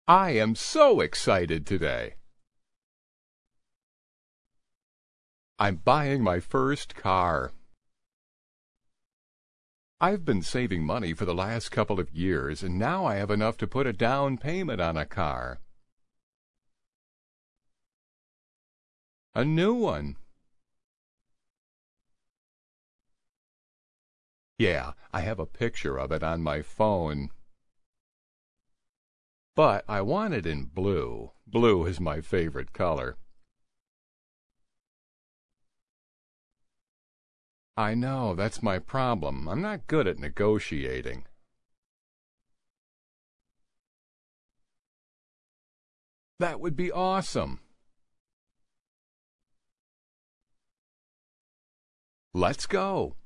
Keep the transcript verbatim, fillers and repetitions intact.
I am so excited today. I'm buying my first car. I've been saving money for the last couple of years, and now I have enough to put a down payment on a car. A new one. Yeah, I have a picture of it on my phone. But I want it in blue. Blue is my favorite color. I know, that's my problem. I'm not good at negotiating. That would be awesome. Let's go.